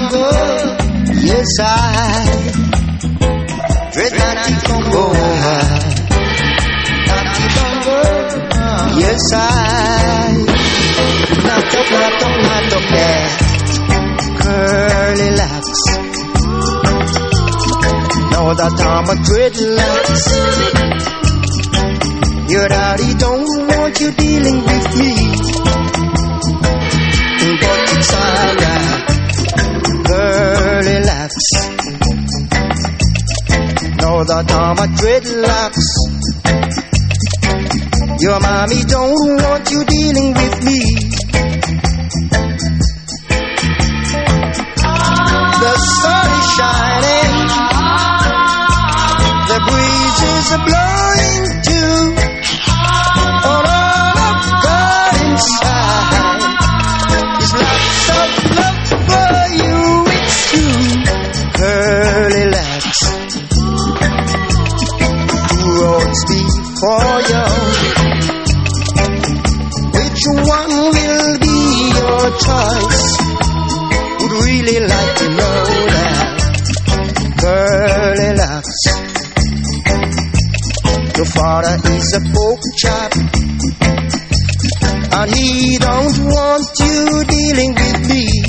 bumble. Yes, I dread not to bumble. Not to bumble. Yes, I not to yeah. Curly locks. Know that I'm a dreadlocks. Your daddy don't want you dealing with me, but it's alright. Curly locks. Know that I'm a dreadlocks. Your mommy don't want you dealing with me. The sun is shining, the breezes are blowing too. All I've got inside is lots of love for you. It's you, curly locks. Two roads before you. Which one will be your choice? Would really like to know that. Curly locks. Your father is a pork chop, and he don't want you dealing with me.